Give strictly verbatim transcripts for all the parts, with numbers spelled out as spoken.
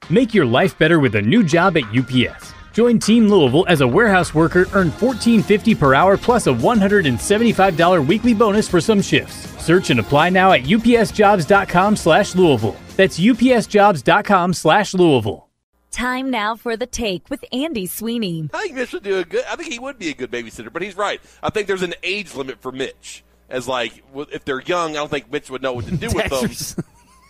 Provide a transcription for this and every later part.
Make your life better with a new job at U P S. Join Team Louisville as a warehouse worker, earn fourteen fifty per hour plus a one hundred seventy-five dollars weekly bonus for some shifts. Search and apply now at upsjobs.com slash Louisville. That's upsjobs.com slash Louisville. Time now for The Take with Andy Sweeney. I think Mitch would do a good. I think he would be a good babysitter, but he's right. I think there's an age limit for Mitch. As like, if they're young, I don't think Mitch would know what to do with them.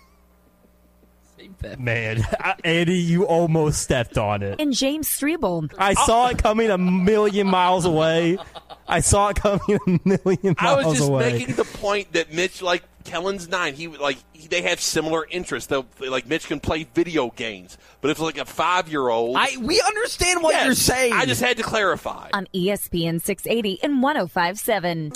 Man, I, Andy, you almost stepped on it. And James Strebel. I saw it coming a million miles away. I saw it coming a million miles away. I was just away. making the point that Mitch, like Kellen's nine, he like he, they have similar interests. They'll, like Mitch can play video games, but if it's like a five-year-old, I we understand what yes, you're saying. I just had to clarify. On E S P N six eighty and one oh five point seven.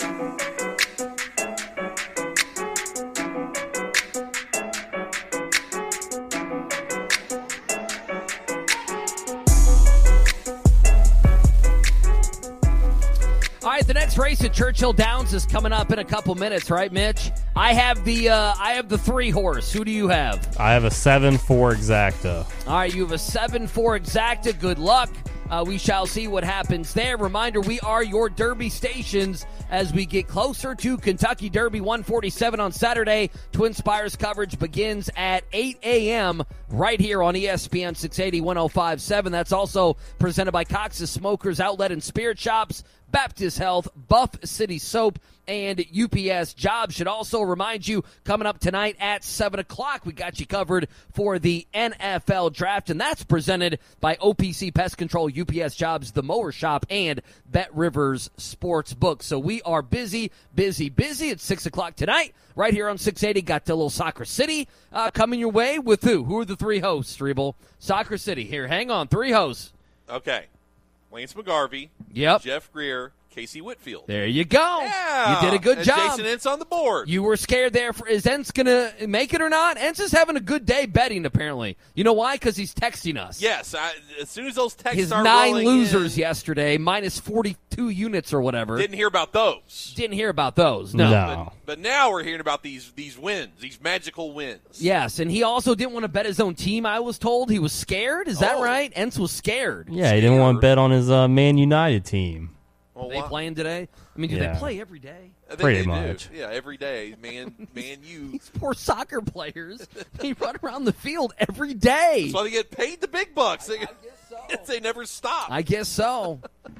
All right, the next race at Churchill Downs is coming up in a couple minutes, right, Mitch? I have the uh, I have the three horse. Who do you have? I have a seven four Exacta. All right, you have a seven four Exacta. Good luck. Uh, we shall see what happens there. Reminder, we are your Derby stations as we get closer to Kentucky Derby one forty-seven on Saturday. Twin Spires coverage begins at eight a.m. right here on E S P N six eighty, one oh five point seven. That's also presented by Cox's Smokers Outlet and Spirit Shops, Baptist Health, Buff City Soap, and U P S Jobs. Should also remind you, coming up tonight at seven o'clock, we got you covered for the N F L Draft, and that's presented by O P C Pest Control, U P S Jobs, The Mower Shop, and Bet Rivers Sportsbook. So we are busy, busy, busy. It's six o'clock tonight, right here on six eighty. Got the little Soccer City uh, coming your way with who? Who are the three hosts, Strebel? Soccer City. Here, hang on. Three hosts. Okay. Lance McGarvey, yep. Jeff Greer, Casey Whitfield. There you go. Yeah. You did a good and job. Jason Entz on the board. You were scared there. For, is Entz going to make it or not? Entz is having a good day betting, apparently. You know why? Because he's texting us. Yes. I, as soon as those texts His start nine rolling losers in, yesterday, minus forty-two units or whatever. Didn't hear about those. Didn't hear about those, no. no. But, but now we're hearing about these these wins, these magical wins. Yes, and he also didn't want to bet his own team, I was told. He was scared. Is that Oh. right? Entz was scared. Yeah, Scared. he didn't want to bet on his uh, Man United team. Well, Are they why- playing today? I mean, do Yeah. they play every day? I think Pretty they much. Do. Yeah, every day, man, man, you. These poor soccer players, they run around the field every day. That's why they get paid the big bucks. They, I guess so. they never stop. I guess so.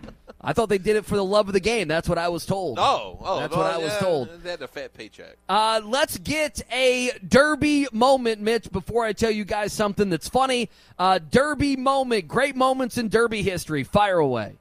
I thought they did it for the love of the game. That's what I was told. oh, oh, That's well, what I was yeah, told. They had a fat paycheck. Uh, let's get a Derby moment, Mitch, before I tell you guys something that's funny. Uh, Derby moment, great moments in Derby history. Fire away.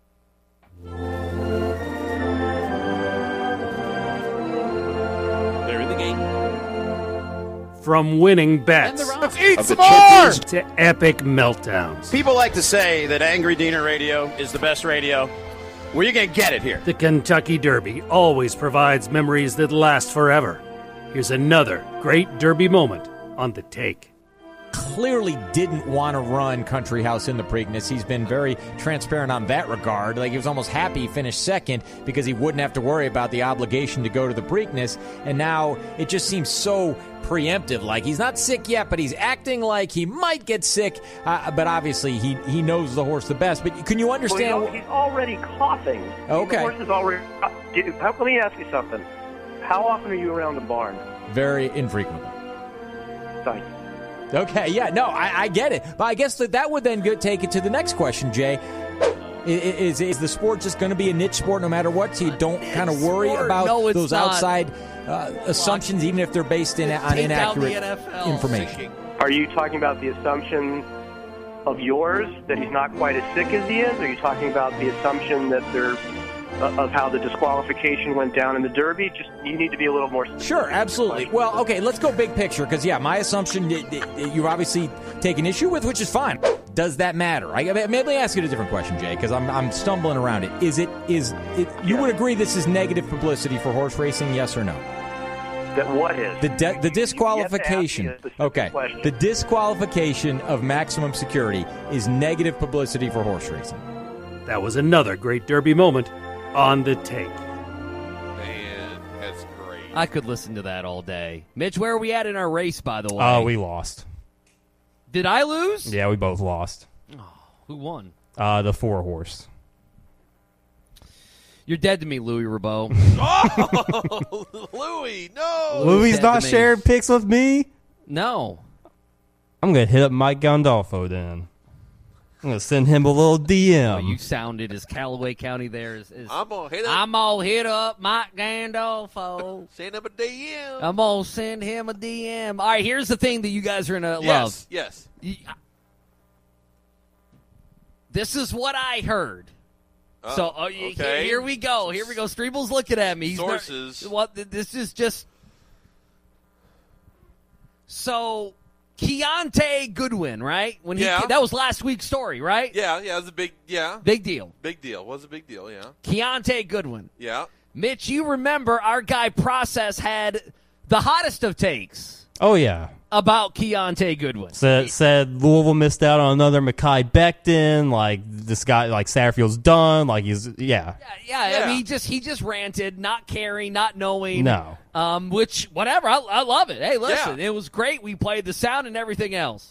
They're in the game. From winning bets Let's eat Of some the more! to epic meltdowns, People like to say that Angry Diener Radio is the best radio. Well, you're going to get it here. the Kentucky Derby always provides memories that last forever. Here's another great Derby moment on The Take. Clearly didn't want to run Country House in the Preakness. He's been very transparent on that regard. Like, he was almost happy he finished second because he wouldn't have to worry about the obligation to go to the Preakness. And now it just seems so preemptive. Like, he's not sick yet, but he's acting like he might get sick. Uh, but obviously, he he knows the horse the best. But can you understand? Well, he's, he's already coughing. Okay. The horse is already. Uh, do- how, let me ask you something. How often are you around the barn? Very infrequently. Thank you. Okay, yeah, no, I, I get it. But I guess that, that would then go, take it to the next question, Jay. Is, is the sport just going to be a niche sport no matter what, so you don't kind of worry sport. about No, it's those not. outside uh, assumptions, even if they're based in, on Take down the inaccurate N F L. information? Are you talking about the assumption of yours that he's not quite as sick as he is? Or are you talking about the assumption that they're uh, of how the disqualification went down in the Derby? Just you need to be a little more specific. Sure, absolutely. Well, okay, let's go big picture, because, yeah, my assumption that, that you've obviously taken issue with, which is fine. Does that matter? I, I mean, let me ask you a different question, Jay, because I'm, I'm stumbling around it. Is it, is it, you Yes. would agree this is negative publicity for horse racing, yes or no? That what is? The de- the disqualification. You have to ask me a specific Okay. question. The disqualification of Maximum Security is negative publicity for horse racing. That was another great Derby moment on The Take. Man, that's great. I could listen to that all day. Mitch, where are we at in our race, by the way? Oh, we lost. Did I lose? Yeah, we both lost. Oh, who won? Uh, the four horse. You're dead to me, Louis Rabot. Oh, Louis, no. Louis dead not to me. sharing picks with me? No. I'm going to hit up Mike Gandolfo then. I'm going to send him a little D M. Oh, you sounded as Callaway County there is. is I'm going to hit up. I'm going to hit up Mike Gandolfo. Send him a D M. I'm going to send him a D M. All right, here's the thing that you guys are going to yes, love. yes. This is what I heard. Oh, so uh, okay. here we go. Here we go. Streeble's looking at me. He's Sources. Not, what? This is just. So, Keontae Goodwin, right? When he Yeah. That was last week's story, right? Yeah, yeah, it was a big, yeah. Big deal. Big deal. Was a big deal, yeah. Keontae Goodwin. Yeah. Mitch, you remember our guy Process had the hottest of takes Oh, yeah. about Keontae Goodwin. Said, said Louisville missed out on another Mekhi Becton. Like, this guy, like, Satterfield's done. Like, he's, yeah. Yeah, yeah, Yeah. I mean, he just he just ranted, not caring, not knowing. No. Um, which, whatever, I, I love it. Hey, listen, Yeah. it was great. We played the sound and everything else.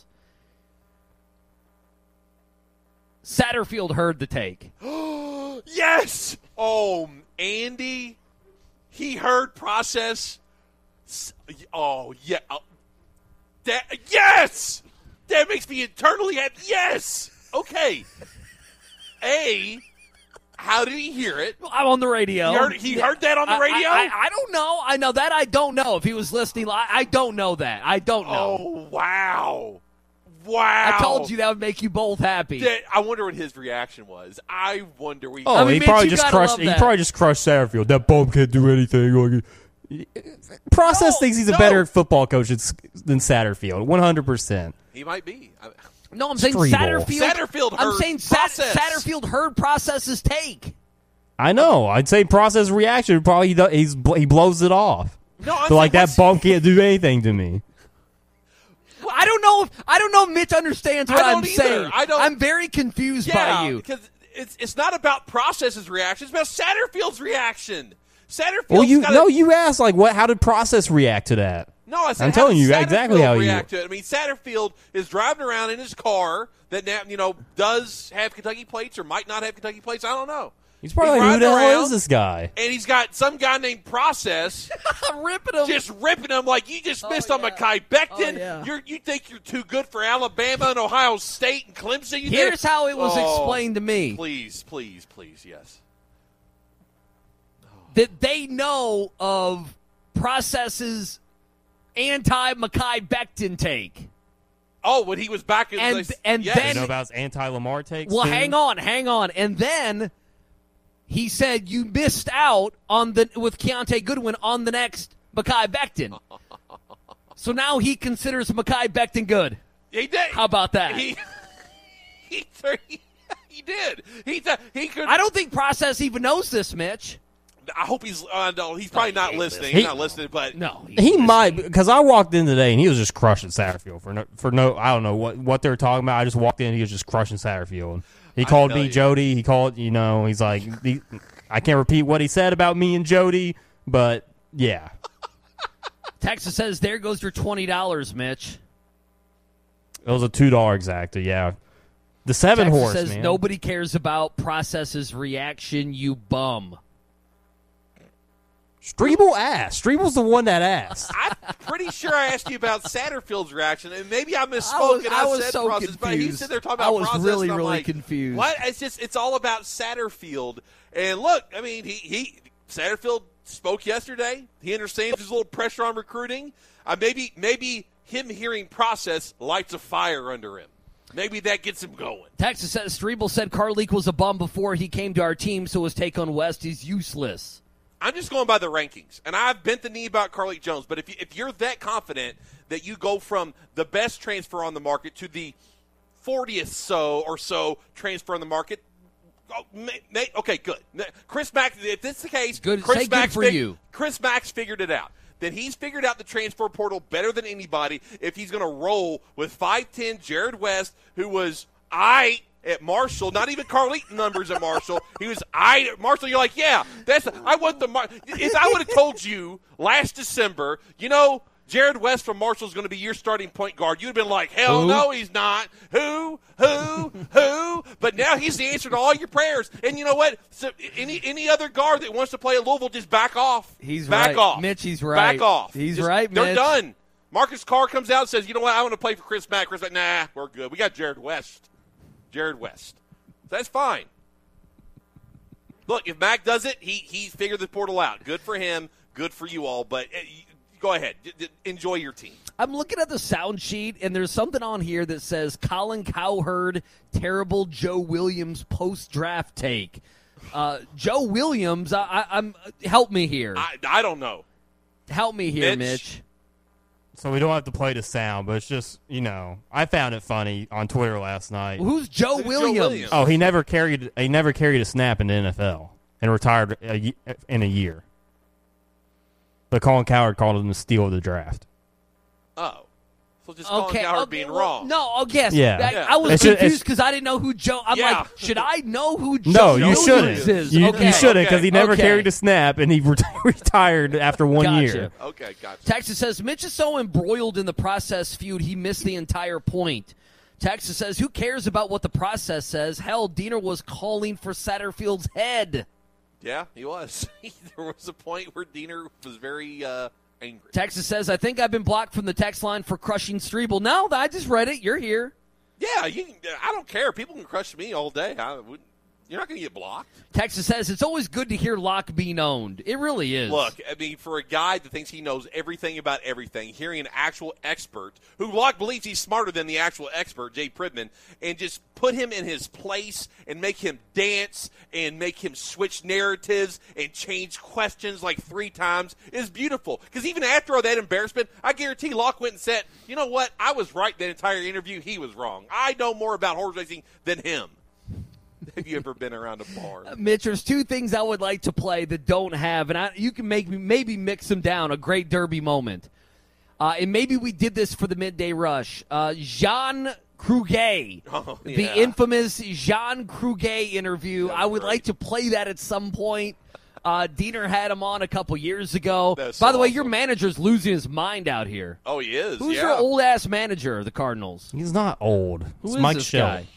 Satterfield heard the take. Yes! Oh, Andy, he heard Process. Oh, yeah. Oh, that, yes! That makes me eternally happy. Yes! Okay. A, how did he hear it? I'm on the radio. He heard, he heard that on the I- radio? I, I, I don't know. I know that I don't know if he was listening. I, I don't know that. I don't know. Oh, wow. Wow. I told you that would make you both happy. That, I wonder what his reaction was. I wonder. We, Oh, I mean, he Mitch, probably you just gotta crushed. love He that. probably just crushed Satterfield. That bum can't do anything. Like, Process No, thinks he's a no. better football coach than, than Satterfield. One hundred percent. he might be. I, No, I'm saying Streeble. Satterfield. Satterfield I'm heard saying Sat- Process. Satterfield heard Process's take. I know. I'd say Process reaction probably he, does, he's, he blows it off. no, I'm But like saying, that bum can't do anything to me. Well, I don't know if I don't know if Mitch understands what I I'm don't either. saying. I don't- I'm very confused Yeah, by you. because it's it's not about Process's reaction. It's about Satterfield's reaction. Satterfield. Well, you gotta, no, you asked like what? How did Process react to that? No, I said, I'm how telling does you Satterfield exactly how you- react to it. I mean, Satterfield is driving around in his car that now you know does have Kentucky plates or might not have Kentucky plates. I don't know. He's probably like, who riding the hell around, is this guy? And he's got some guy named Process I'm ripping him. just ripping him like you just missed on yeah. Mekhi Becton. Oh, yeah. You're, you think you're too good for Alabama and Ohio State and Clemson? You Here's think, how it was Oh, explained to me. Please, please, please, yes. That they know of Process's anti-Mekhi Becton take. Oh, when he was back in And- the and yes. then- You know about his anti-Lamar takes? Well, too? hang on, hang on. And then he said you missed out on the with Keontae Goodwin on the next Mekhi Becton. So now he considers Mekhi Becton good. he did. How about that? He he, he, he did. He th- he could. I don't think Process even knows this, Mitch. I hope he's. Uh, no, he's probably not listening. He- He's not listening. But No. He might, because I walked in today and he was just crushing Satterfield for no, for no, I don't know what, what they were talking about. I just walked in and he was just crushing Satterfield. He I called tell me you. Jody. He called, you know, he's like, he, I can't repeat what he said about me and Jody, but yeah. Texas says there goes your twenty dollars, Mitch. It was a two dollar exacta, yeah. The seven Texas horse, says man. nobody cares about Process's reaction, you bum. Streeble asked. Streeble's the one that asked. I'm pretty sure I asked you about Satterfield's reaction, and maybe I misspoke. I was- and I I, was said so process, but he's confused. sitting there talking I about was process. really, and I'm really like, confused. What? It's just it's all about Satterfield. And look, I mean, he he Satterfield spoke yesterday. He understands there's a little pressure on recruiting. Uh, maybe maybe him hearing process lights a fire under him. Maybe that gets him going. Texas says Streeble said Carleek was a bum before he came to our team, so his take on West is useless. I'm just going by the rankings, and I've bent the knee about Carleek Jones. But if you, if you're that confident that you go from the best transfer on the market to the fortieth so or so transfer on the market, oh, may, may, okay, good. Chris Mack, if this is the case, Good- Chris say good Mack's for fig- you. Chris Mack's figured it out. Then he's figured out the transfer portal better than anybody. If he's going to roll with five ten Jared West, who was I. at Marshall, not even Carleton numbers at Marshall. He was I at Marshall. You're like, yeah, that's I want the. Mar- if I would have told you last December, you know, Jared West from Marshall is going to be your starting point guard, you'd have been like, hell Who? no, he's not. Who? Who? Who? But now he's the answer to all your prayers. And you know what? So any any other guard that wants to play at Louisville, just back off. He's back right. off. Mitch, he's right. Back off. He's Just- right, They're Mitch. done. Marcus Carr comes out and says, you know what, I want to play for Chris Mack. Chris Mack, nah, we're good. We got Jared West. Jared West. That's fine. Look, if Mack does it, he he figured the portal out. Good for him. Good for you all. But uh, you, go ahead. D- d- enjoy your team. I'm looking at the sound sheet, and there's something on here that says Colin Cowherd, terrible Joe Williams post-draft take. Uh, Joe Williams, I, I, I'm help me here. I, I don't know. Help me here, Mitch? Mitch. So we don't have to play the sound, but it's just, you know, I found it funny on Twitter last night. Who's Joe Who's Joe Williams? Williams? Oh, he never carried he never carried a snap in the N F L and retired a, ye- in a year. But Colin Cowherd called him the steal of the draft. Oh. So just Colin Cowherd okay, being well, wrong. No, oh, yes. Yeah. I, Yeah. I was It's just- confused it's- because I didn't know who Joe. I'm Yeah. like, should I know who Joe No, you Williams shouldn't. is? You, okay. you shouldn't because he never Okay. carried a snap and he re- retired after one Gotcha. year. Okay, gotcha. Texas says Mitch is so embroiled in the process feud he missed the entire point. Texas says who cares about what the process says? Hell, Diener was calling for Satterfield's head. Yeah, he was. There was a point where Diener was very uh, angry. Texas says I think I've been blocked from the text line for crushing Strebel. No, I just read it. You're here. Yeah, you. Can, I don't care. People can crush me all day. I wouldn't. You're not going to get blocked. Texas says it's always good to hear Locke being owned. It really is. Look, I mean, for a guy that thinks he knows everything about everything, hearing an actual expert who Locke believes he's smarter than the actual expert, Jay Pridman, and just put him in his place and make him dance and make him switch narratives and change questions like three times is beautiful. Because even after all that embarrassment, I guarantee Locke went and said, you know what, I was right that entire interview. He was wrong. I know more about horse racing than him. Have you ever been around a bar? Mitch, there's two things I would like to play that don't have, and I, you can make me maybe mix them down. A great Derby moment, uh, and maybe we did this for the midday rush. Uh, Jean Kruger, Oh, the yeah. infamous Jean Kruger interview. I would great. like to play that at some point. Uh, Diener had him on a couple years ago. That's By so the way, awesome. your manager's losing his mind out here. Oh, he is. Who's yeah. your old ass manager of the Cardinals? He's not old. Who it's is Mike this Shell. guy?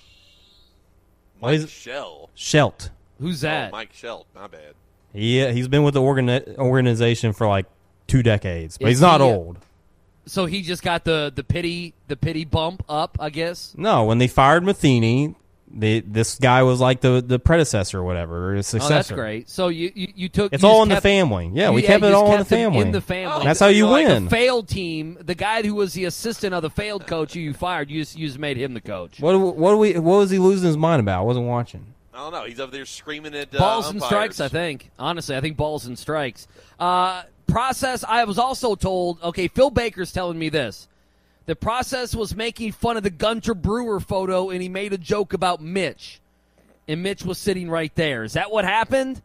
Mike is it? Shell. Shelt. Who's Oh, that? Mike Shell. My bad. He, he's been with the organi- organization for like two decades, but Is he's not he, uh, old. So he just got the, the pity the pity bump up, I guess. No, when they fired Matheny, they, this guy was like the, the predecessor or whatever, or his Oh, successor. that's great. So you you, you took It's you all just in the kept- family. Yeah, we you- kept you it just all in the kept him family. In the family. That's how you Like win. The failed team, the guy who was the assistant of the failed coach who you fired, you just, you just made him the coach. What what do we what was he losing his mind about? I wasn't watching. I don't know. He's over there screaming at uh, Balls and umpires. strikes, I think. Honestly, I think balls and strikes. Uh, process, I was also told, okay, Phil Baker's telling me this. The process was making fun of the Gunter Brewer photo, and he made a joke about Mitch. And Mitch was sitting right there. Is that what happened?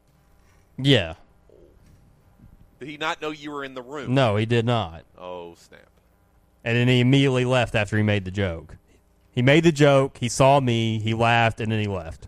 Yeah. Did he not know you were in the room? No, he did not. Oh, snap. And then he immediately left after he made the joke. He made the joke, he saw me, he laughed, and then he left.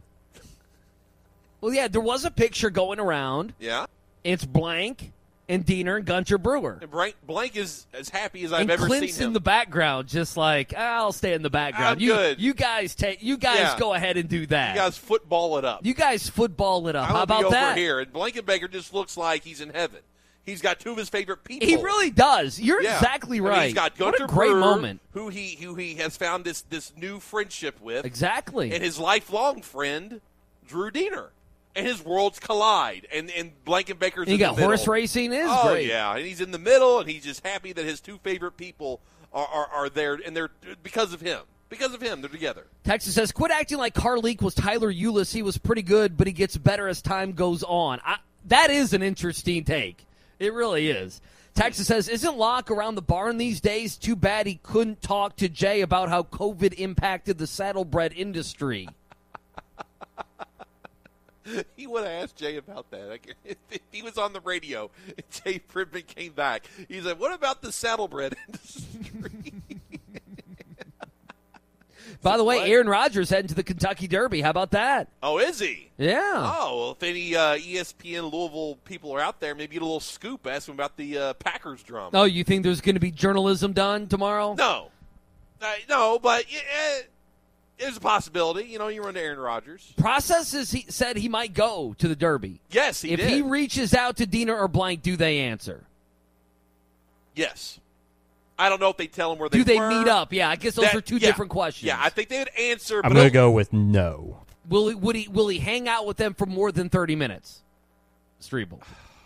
Well, yeah, there was a picture going around. Yeah. It's Blank and Diener and Gunter Brewer. And Blank, Blank is as happy as I've And ever Clint's seen him. in the background, just like, I'll stay in the background. I'm you, good. you guys take. You guys Yeah. go ahead and do that. You guys football it up. You guys football it up. I How will be about over that? here. And Blankenbaker just looks like he's in heaven. He's got two of his favorite people. He really does. You're Yeah. exactly I mean, right. he's got what Gunter a great Brewer, moment. who he who he has found this this new friendship with, Exactly. and his lifelong friend Drew Diener, and his worlds collide. And and Blankenbaker's And you in got the horse middle. racing is Oh great. yeah, and he's in the middle, and he's just happy that his two favorite people are are, are there, and they're because of him. Because of him, they're together. Texas says, quit acting like Carleek was Tyler Eulis. He was pretty good, but he gets better as time goes on. I, that is an interesting take. It really is. Texas says, isn't Locke around the barn these days? Too bad he couldn't talk to Jay about how COVID impacted the saddlebred industry. He would have asked Jay about that. If he was on the radio and Jay Pridman came back, he said, what about the saddlebred industry? By the way, What? Aaron Rodgers heading to the Kentucky Derby. How about that? Oh, is he? Yeah. Oh, well, if any uh, E S P N Louisville people are out there, maybe get a little scoop. Ask them about the uh, Packers drum. Oh, you think there's going to be journalism done tomorrow? No. Uh, no, but uh, there's a possibility. You know, you run to Aaron Rodgers. Process is he said he might go to the Derby. Yes, he if did. he reaches out to Diener or Blank, do they answer? Yes. I don't know if they tell him where they Do they were. meet up? Yeah, I guess those That- are two yeah. different questions. Yeah, I think they would answer. I'm but going to it'll- go with no. Will he, would he will he hang out with them for more than thirty minutes? Strebel.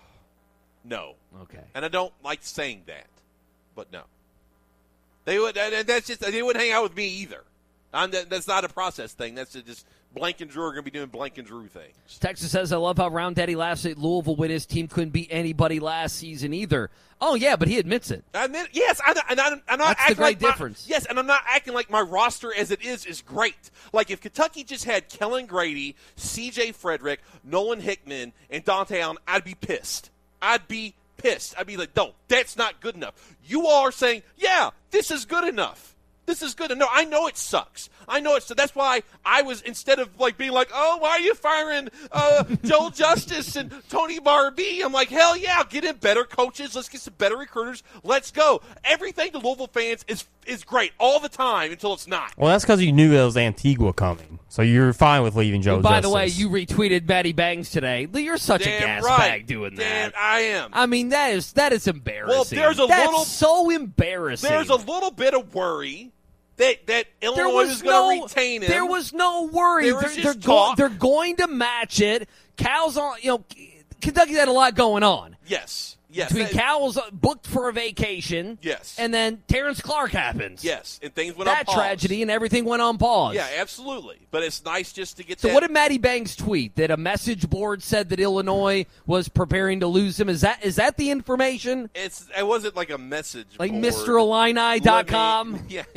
No. Okay. And I don't like saying that, but no. They would. And that's just they wouldn't hang out with me either. I'm, that, that's not a process thing. That's just Blank and Drew are going to be doing Blank and Drew things. Texas says, I love how Round Daddy laughs at Louisville when his team couldn't beat anybody last season either. Oh, yeah, but he admits it. I admit, yes, I, and I, I'm not That's the acting great like my- difference. yes, and I'm not acting like my roster as it is is great. Like if Kentucky just had Kellen Grady, C J Frederick, Nolan Hickman, and Dante Allen, I'd be pissed. I'd be pissed. I'd be like, no, that's not good enough. You all are saying, yeah, this is good enough. This is good. No, I know it sucks. I know it. So that's why I was, instead of like being like, oh, why are you firing uh, Joel Justice and Tony Barbee? I'm like, hell yeah, get in better coaches. Let's get some better recruiters. Let's go. Everything to Louisville fans is is great all the time until it's not. Well, that's because you knew it was Antigua coming, so you're fine with leaving Joe. And by Justice. the way, you retweeted Matty Bangs today. You're such Damn a gas right. bag doing Damn, that. I am. I mean, that is that is embarrassing. Well, there's a That's little- so embarrassing. There's a little bit of worry that that there Illinois was, was, no, going to retain him. There was no worry. There was they're, just they're, go- talk. they're going to match it. Cal's on. You know, Kentucky's had a lot going on. yes, yes, Between that- Cal's booked for a vacation. Yes. And then Terrence Clark happens. yes, and things went on That pause. tragedy and everything went on pause. Yeah, absolutely. But it's nice just to get. So that. what did Matty Banks tweet? That a message board said that Illinois was preparing to lose him? Is that is that the information? It's it wasn't like a message Like board. Mister Illini dot com? Let me- Yeah,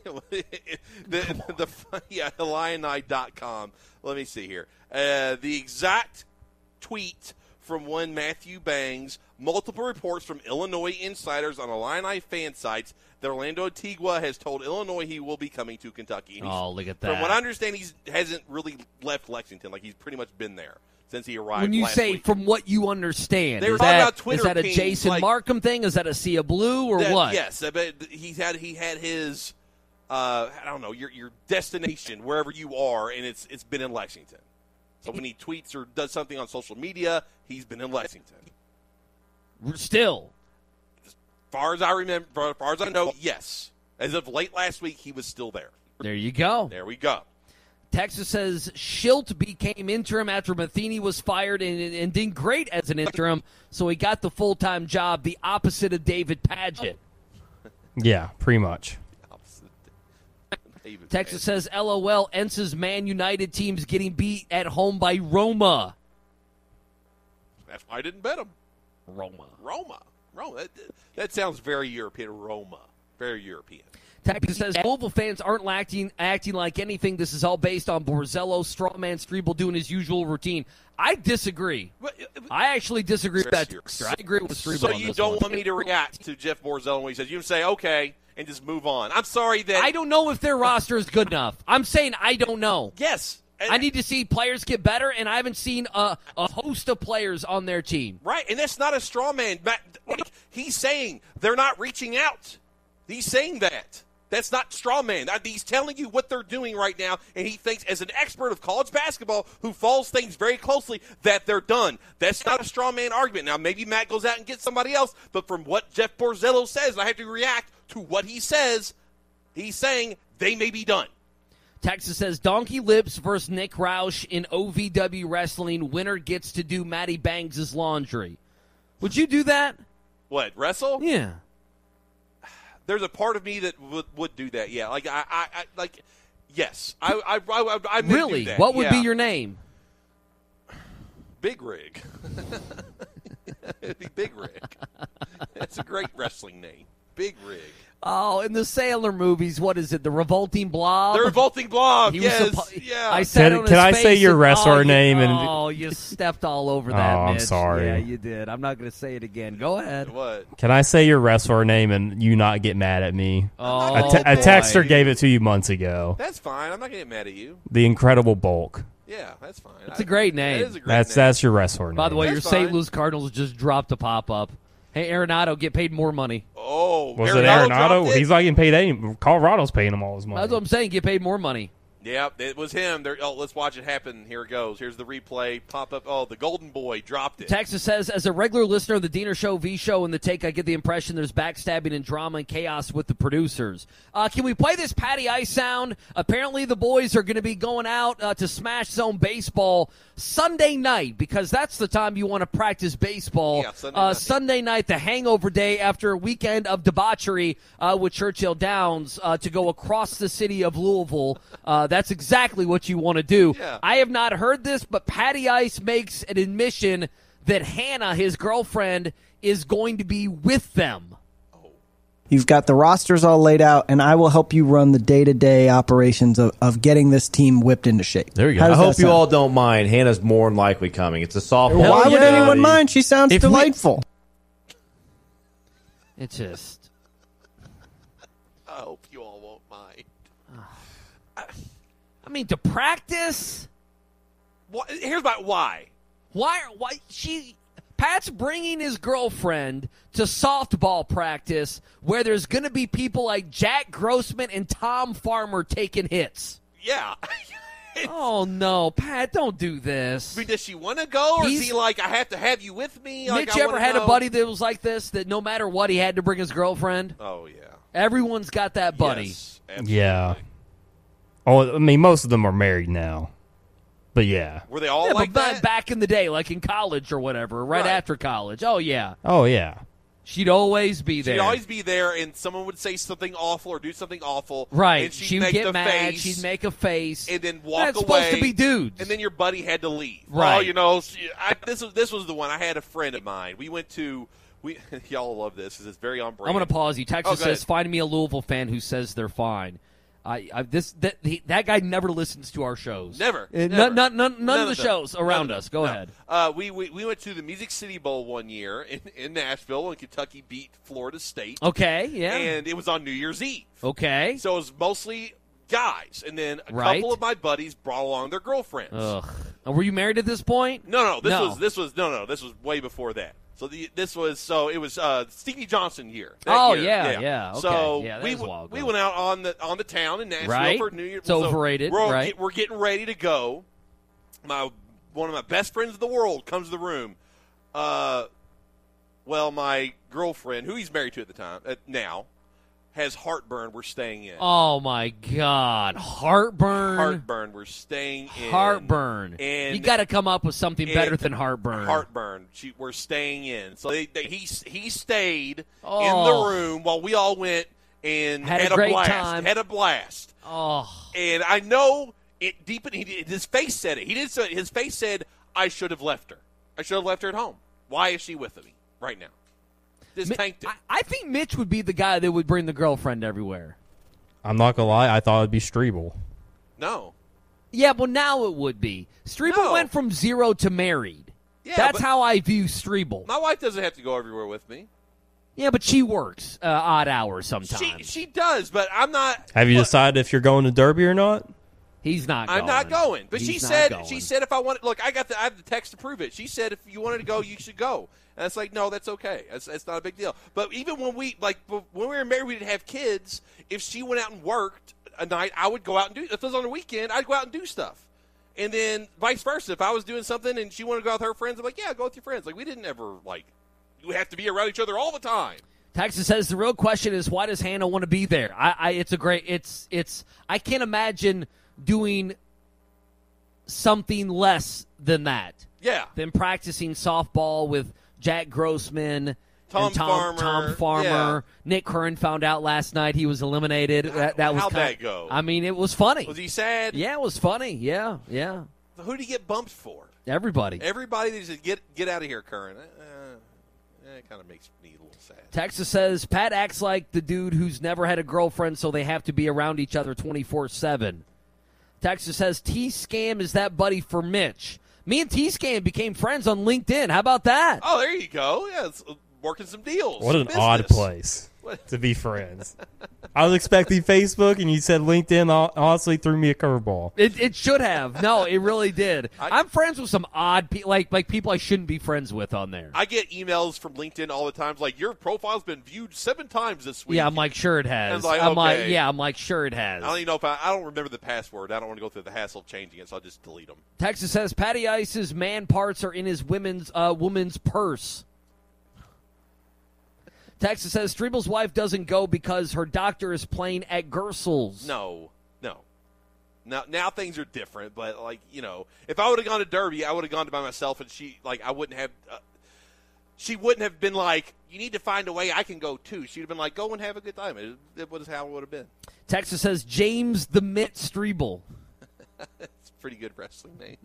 the, the yeah Illini dot com. Let me see here. Uh, the exact tweet from one Matthew Bangs. Multiple reports from Illinois insiders on Illini fan sites that Orlando Antigua has told Illinois he will be coming to Kentucky. And he's- Oh, look at From that. what I understand, he hasn't really left Lexington. Like he's pretty much been there since he arrived. When you last say week. from what you understand, They were is talking that, about Twitter is that a pings, Jason like- Markham thing? Is that a Sia Blue or That- what? Yes, I bet he had he had his uh, I don't know your your destination wherever you are, and it's it's been in Lexington. So when he tweets or does something on social media, he's been in Lexington. Still. As far as I remember, as far as I know, yes. As of late last week, he was still there. There you go. There we go. Texas says Schilt became interim after Matheny was fired and, and did great as an interim, so he got the full-time job, the opposite of David Padgett. yeah, pretty much. David Texas Padgett. says, LOL, Ence's Man United team's getting beat at home by Roma. That's why I didn't bet him. Roma. Roma. Roma. That, that sounds very European. Roma. Very European. Texas says Louisville fans aren't acting, acting like anything. This is all based on Borzello, Strawman, Strebel doing his usual routine. I disagree. But, I actually disagree with that. You're- Texter. I agree with Strebel So on you this don't one. want me to react to Jeff Borzello when he says, you can say, okay, and just move on. I'm sorry that. I don't know if their roster is good enough. I'm saying I don't know. Yes. And- I need to see players get better, and I haven't seen a, a host of players on their team. Right, and that's not a straw man. Matt, like, he's saying they're not reaching out. He's saying that. That's not straw man. He's telling you what they're doing right now, and he thinks, as an expert of college basketball who follows things very closely, that they're done. That's not a straw man argument. Now, maybe Matt goes out and gets somebody else, but from what Jeff Borzello says, and I have to react to what he says, he's saying they may be done. Texas says Donkey Lips versus Nick Roush in O V W Wrestling. Winner gets to do Matty Bangs' laundry. Would you do that? What, wrestle? Yeah. There's a part of me that would, would do that, yeah. Like, I, I, I like, yes. I, I, I, I may Really? do that. What would yeah. be your name? Big Rig. It'd be Big Rig. That's a great wrestling name. Big Rig. Oh, in the Sailor movies, what is it? The Revolting Blob? The Revolting Blob, He was yes. suppo- yeah. I sat Can- on can his I say face your and- wrestler oh, you- name and- Oh, you stepped all over that, Oh, I'm Mitch. sorry. Yeah, you did. I'm not going to say it again. Go ahead. What? Can I say your wrestler name and you not get mad at me? Oh, a, te- a boy. texter gave it to you months ago. That's fine. I'm not going to get mad at you. The Incredible Bulk. Yeah, that's fine. It's a great name. That is a great That's name. that's your wrestler name. By the way, That's your fine. Saint Louis Cardinals just dropped a pop-up. Hey, Arenado, get paid more money. Oh, was Arenado it Arenado? dropped it? He's not getting paid any. Colorado's paying him all his money. That's what I'm saying. Get paid more money. Yep, it was him. There, oh, let's watch it happen. Here it goes. Here's the replay. Pop up. Oh, the Golden Boy dropped it. Texas says, as a regular listener of the Diener Show, V Show, and The Take, I get the impression there's backstabbing and drama and chaos with the producers. Uh, can we play this Patty Ice sound? Apparently the boys are going to be going out uh, to Smash Zone Baseball Sunday night, because that's the time you want to practice baseball. Yeah, Sunday uh, night. Sunday night, the hangover day after a weekend of debauchery uh, with Churchill Downs uh, to go across the city of Louisville. Uh, that's exactly what you want to do. Yeah. I have not heard this, but Patty Ice makes an admission that Hannah, his girlfriend, is going to be with them. You've got the rosters all laid out, and I will help you run the day-to-day operations of, of getting this team whipped into shape. There you How go. I does that hope you sound? all don't mind. Hannah's more than likely coming. It's a softball. Why would yeah. anyone mind? She sounds If we- delightful. It just... I hope you all won't mind. I mean, to practice? Why, here's my why. Why? Why she? Pat's bringing his girlfriend to softball practice where there's going to be people like Jack Grossman and Tom Farmer taking hits. Yeah. Oh no, Pat! Don't do this. I mean, does she want to go, or He's- is he like, I have to have you with me? Like, Mitch I ever wanna had know? a buddy that was like this? That no matter what, he had to bring his girlfriend. Oh yeah. Everyone's got that buddy. Yes, absolutely. Yeah. Oh, I mean, most of them are married now. But yeah. Were they all Yeah, like but ba- that? back in the day, like in college or whatever, right, Right. after college. Oh yeah, Oh, yeah. she'd always be there. She'd always be there, and someone would say something awful or do something awful. right. And she'd, she'd make get the mad. face, She'd make a face. and then walk That's away. supposed to be dudes. And then your buddy had to leave. Right. Well, you know, she, I, this was this was the one. I had a friend of mine. We went to. We y'all love this because it's very on brand. I'm going to pause you. Texas Oh, go says, ahead. "Find me a Louisville fan who says they're fine." I, I this that he, that guy never listens to our shows. Never. Uh, never. None, none, none, none of the them. shows None around of us. them. Go No. ahead. Uh, we, we we went to the Music City Bowl one year in, in Nashville, and Kentucky beat Florida State. Okay. Yeah. And it was on New Year's Eve. okay. So it was mostly guys, and then a Right. couple of my buddies brought along their girlfriends. Ugh. And were you married at this point? No, no, this No. was this was no, no, this was way before that. So the, this was so it was uh, Stevie Johnson year. that Oh, year. yeah, yeah, okay. So Yeah, that we was a while ago. we went out on the on the town in Nashville Right. for New Year. It's so overrated, We're, all right. get- we're getting ready to go. My one of my best friends in the world comes to the room. Uh, well, my girlfriend, who he's married to at the time, uh, now, has heartburn. We're staying in. Oh my God, heartburn. Heartburn. We're staying in. Heartburn. And you got to come up with something better and than heartburn. Heartburn. She, we're staying in. So they, they, he he stayed in Oh. the room while we all went and Had a had, a, great blast. time. Had a blast. Oh, And I know it deep in he, his face said it. He did say his face said, "I should have left her. I should have left her at home. Why is she with me right now?" Just Mi- tanked it. I, I think Mitch would be the guy that would bring the girlfriend everywhere. I'm not going to lie. I thought it'd be Strebel. no. Yeah, well, now it would be. Strebel No. went from zero to married. Yeah, That's but how I view Strebel. my wife doesn't have to go everywhere with me. Yeah, but she works uh, odd hours sometimes. She she does, but I'm not. Have you look, decided if you're going to Derby or not? He's not going. I'm not going. But He's she not said going. she said if I wanted look, I got the I have the text to prove it. She said if you wanted to go, you should go. And it's like, no, that's okay. That's, that's not a big deal. But even when we like when we were married, we didn't have kids. If she went out and worked a night, I would go out and do. If it was on the weekend, I'd go out and do stuff. And then vice versa. If I was doing something and she wanted to go out with her friends, I'm like, yeah, go with your friends. Like we didn't ever like you have to be around each other all the time. Texas says the real question is why does Hannah want to be there? I, I it's a great it's it's I can't imagine doing something less than that. Yeah. Than practicing softball with Jack Grossman, Tom and Tom Farmer, Tom Farmer. yeah. Nick Curran found out last night he was eliminated. That, that was How'd kind, that go? I mean, it was funny. Was he sad? Yeah, it was funny. Yeah, yeah. Who did he get bumped for? Everybody. Everybody that said, get get out of here, Curran. Uh, eh, it kind of makes me a little sad. Texas says, Pat acts like the dude who's never had a girlfriend, so they have to be around each other twenty-four seven. Texas says, T-Scam is that buddy for Mitch. Me and T-Scam became friends on LinkedIn. How about that? Oh, there you go. Yeah, it's working some deals. What an Business. odd place What? to be friends. I was expecting Facebook, and you said LinkedIn honestly threw me a curveball. It, it should have. No, it really did. I, I'm friends with some odd people, like like people I shouldn't be friends with on there. I get emails from LinkedIn all the time, like, your profile's been viewed seven times this week. Yeah, I'm like, sure it has. And like, I'm okay. like, yeah, I'm like, sure it has. I don't even know if I, I don't remember the password. I don't want to go through the hassle of changing it, so I'll just delete them. Texas says Patty Ice's man parts are in his women's uh, woman's purse. Texas says Strebel's wife doesn't go because her doctor is playing at Gersel's. No, no. Now, now things are different, but like you know, if I would have gone to Derby, I would have gone to by myself, and she like I wouldn't have. Uh, she wouldn't have been like, you need to find a way I can go too. She'd have been like, go and have a good time. It, it was how it would have been. Texas says James the Mitt Strebel. It's a pretty good wrestling name.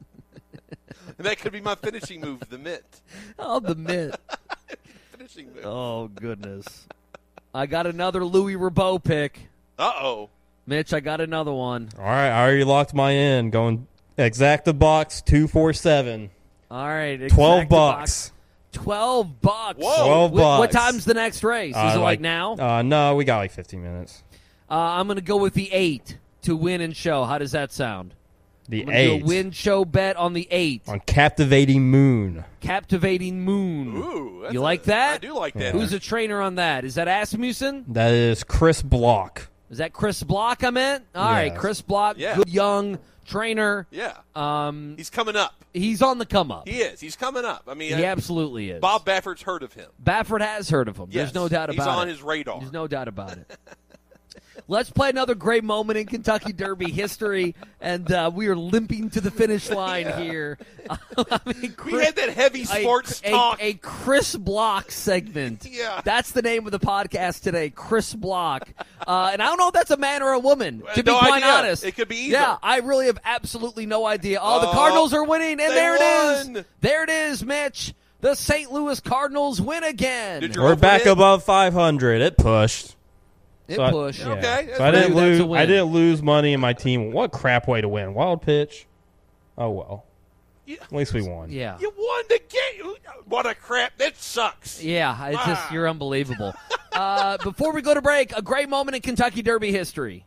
And that could be my finishing move, the Mitt. Oh, the Mitt. Finishing move. Oh, goodness. I got another Louis Rabot pick. Uh-oh. Mitch, I got another one. All right, I already locked my in. Going exacta box two four seven. All right, twelve Exacta bucks. Box. Twelve bucks. Whoa. Twelve Wh- bucks. What time's the next race? Is Uh, it like now? Uh, no, we got like fifteen minutes. Uh, I'm going to go with the eight to win and show. How does that sound? The I'm gonna eight do a win show bet on the eight. on Captivating Moon. Captivating Moon. Ooh, that's You a- like that? I do like that. Who's a trainer on that? Is that Asmussen? That is Chris Block. Is that Chris Block I meant? All right, Yes. Chris Block, Yeah. good young trainer. Yeah. Um, He's coming up. he's on the come up. He is. He's coming up. I mean, He uh, absolutely is. Bob Baffert's heard of him. Baffert has heard of him. Yes. There's no doubt He's about it. on his radar. There's no doubt about it. Let's play another great moment in Kentucky Derby history, and uh, we are limping to the finish line here. I mean, We had that heavy sports a, talk. A, a Chris Block segment. Yeah. That's the name of the podcast today, Chris Block. Uh, and I don't know if that's a man or a woman, to be No quite idea. honest. It could be either. Yeah, I really have absolutely no idea. Oh, the Oh, Cardinals are winning, and they there it won. is. There it is, Mitch. The Saint Louis Cardinals win again. Did your We're over back hit? above five hundred. It pushed. It So I- pushed. yeah. Okay, that's So I pretty didn't good. That's lose. a win. I didn't lose money in my team. What a crap way to win. Wild pitch. Oh well. Yeah. At least we won. Yeah. You won the game. What a crap. That sucks. Yeah, it's just, Ah. you're unbelievable. uh, before we go to break, a great moment in Kentucky Derby history.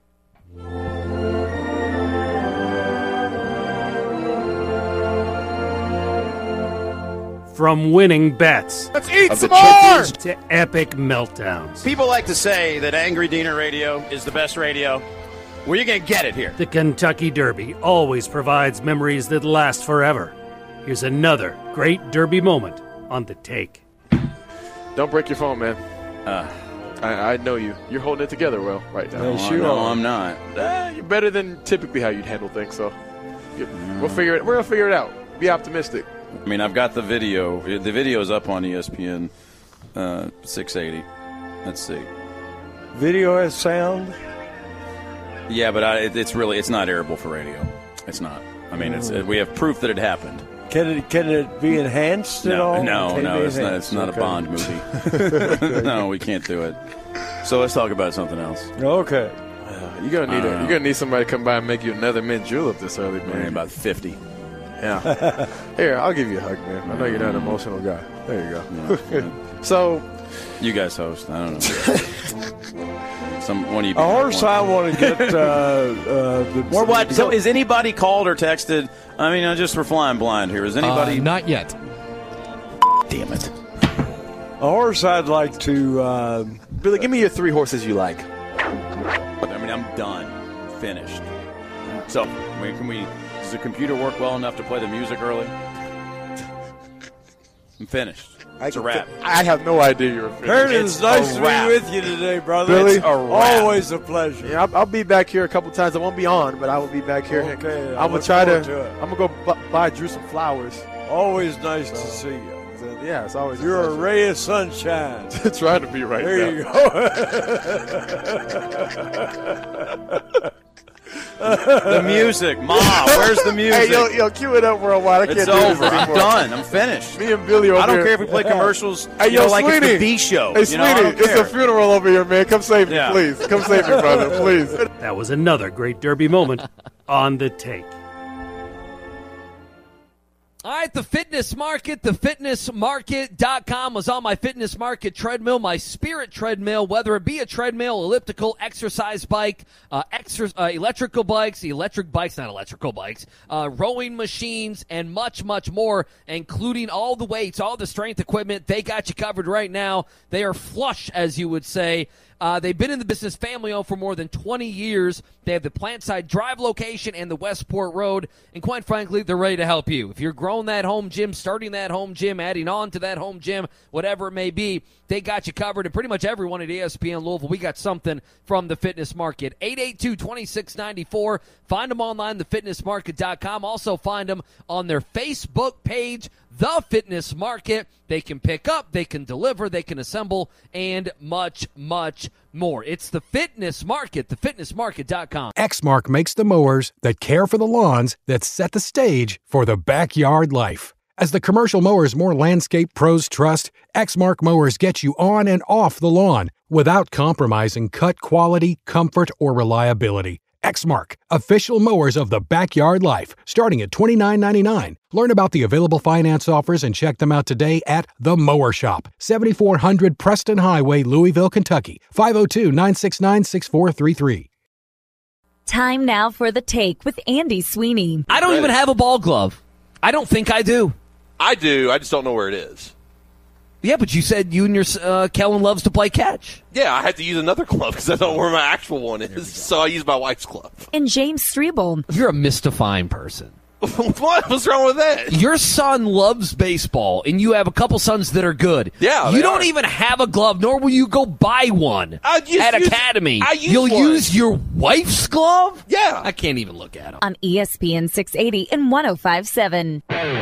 From winning bets Let's eat Of some the more. champions. to epic meltdowns, People like to say that Angry Diener Radio is the best radio. Where you going to get it here? the Kentucky Derby always provides memories that last forever. Here's another great Derby moment on The Take. Don't break your phone, man. Uh, I, I know you. You're holding it together well right now. no, no, I'm not. Eh, you're better than typically how you'd handle things. So you, we'll figure it. We're gonna figure it out. Be optimistic. I mean, I've got the video. The video's up on E S P N uh, six eighty. Let's see. Video has sound. Yeah, but I, it, it's really it's not airable for radio. It's not. I mean, it's we have proof that it happened. Can it can it be enhanced at No, all? no, Can it no. be It's not. enhanced? It's not Okay. a Bond movie. No, we can't do it. So let's talk about something else. Okay. You're gonna need I a, don't know. You're gonna need somebody to come by and make you another mint julep this early, Maybe man. about fifty. Yeah. Here, I'll give you a hug, man. I know you're not an emotional guy. There you go. So You guys host. I don't know. Some one of you. A horse I want to get. Uh, uh, the, Or what? So is anybody called or texted? I mean, uh, just for flying blind here. Is anybody? Uh, not yet. Damn it. A horse I'd like to. Uh, Billy, give me your three horses you like. I mean, I'm done. Finished. So, I mean, can we? Does the computer work well enough to play the music early? I'm finished. It's a wrap. I have no idea you're a finished. Hernan, It's it's nice a to wrap. be with you today, brother. Billy? It's A wrap. always a pleasure. Yeah, I'll, I'll be back here a couple times. I won't be on, but I will be back here. Okay, I I'm gonna look try to. forward to it. I'm gonna go bu- buy Drew some flowers. Always nice to see you. So, yeah, it's always. You're a pleasure. ray of sunshine. Trying to be right There now. you go. The music, Ma. Where's the music? Hey, yo, yo, cue it up worldwide. I can't It's do this over. I'm anymore. done. I'm finished. Me and Billy over I don't here. care if we play commercials. Hey, you yo, know, like Sweetie. it's the B show. Hey, You Sweetie, know, I don't it's care. a funeral over here, man. Come save me, Yeah. please. Come save me, brother, please. That was another great Derby moment on the take. All right, the Fitness Market, the fitness market dot com was on my Fitness Market treadmill, my Spirit treadmill, whether it be a treadmill, elliptical, exercise bike, uh, exer- uh, electrical bikes, electric bikes, not electrical bikes, uh, rowing machines, and much, much more, including all the weights, all the strength equipment. They got you covered right now. They are flush, as you would say. Uh, they've been in the business family-owned for more than twenty years. They have the Plantside Drive location and the Westport Road. And quite frankly, they're ready to help you. If you're growing that home gym, starting that home gym, adding on to that home gym, whatever it may be, they got you covered. And pretty much everyone at E S P N Louisville, we got something from the Fitness Market. eight eight two, two six nine four. Find them online, the fitness market dot com. Also find them on their Facebook page, The Fitness Market. They can pick up, they can deliver, they can assemble, and much, much more. It's the Fitness Market, the fitness market dot com. Exmark makes the mowers that care for the lawns that set the stage for the backyard life. As the commercial mowers more landscape pros trust, Exmark mowers get you on and off the lawn without compromising cut quality, comfort, or reliability. Exmark, official mowers of the backyard life, starting at twenty-nine ninety-nine. Learn about the available finance offers and check them out today at The Mower Shop, seventy-four hundred Preston Highway, Louisville, Kentucky, five oh two, nine six nine, six four three three. Time now for the take with Andy Sweeney. I don't even have a ball glove. I don't think I do. I do. I just don't know where it is. Yeah, but you said you and your uh, Kellen loves to play catch. Yeah, I had to use another glove because I don't know where my actual one is. So I use my wife's glove. And James Strebel. You're a mystifying person. What? What's wrong with that? Your son loves baseball, and you have a couple sons that are good. Yeah, you they don't are. even have a glove, nor will you go buy one I use- at use- Academy. I use You'll one. use your wife's glove? Yeah. I can't even look at him. On E S P N six eighty and one oh five point seven.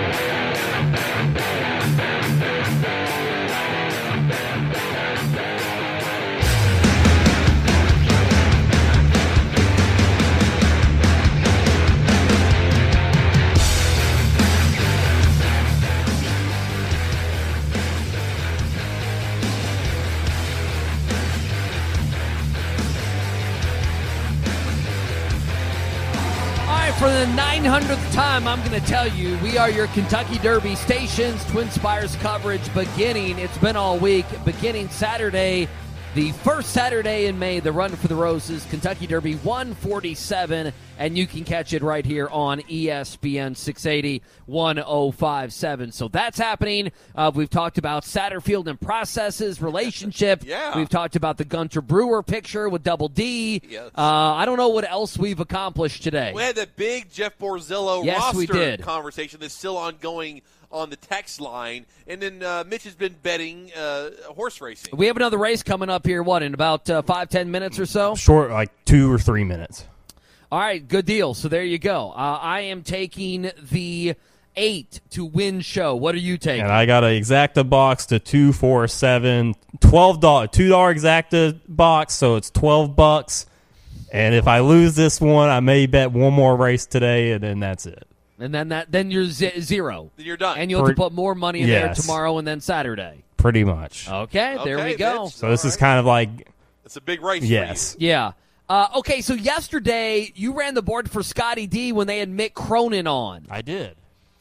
For the nine hundredth time, I'm going to tell you, we are your Kentucky Derby stations. Twin Spires coverage beginning. It's been all week. Beginning Saturday, the first Saturday in May, the Run for the Roses, Kentucky Derby one forty-seven. And you can catch it right here on E S P N six eighty, one oh five point seven. So that's happening. Uh, we've talked about Satterfield and Process's relationship. Yeah. We've talked about the Gunter Brewer picture with Double D. Yes. Uh, I don't know what else we've accomplished today. We had that big Jeff Borzillo Yes, roster we did. conversation that's still ongoing on the text line. And then uh, Mitch has been betting uh, horse racing. We have another race coming up here, what, in about uh, five, ten minutes or so? Short, like two or three minutes. All right, good deal. So there you go. Uh, I am taking the eight to win show. What are you taking? And I got an exacta box to two, four, seven, twelve dollars, two dollar exacta box, so it's twelve bucks. And if I lose this one, I may bet one more race today, and then that's it. And then that, then you're z- zero. Then you're done. And you'll have to Pre- put more money in Yes. there tomorrow and then Saturday. Pretty much. Okay, there Okay, we go. Mitch. So this is kind of like, It's a big race yes. Yeah. Uh, okay, so yesterday you ran the board for Scotty D when they had Mick Cronin on. I did.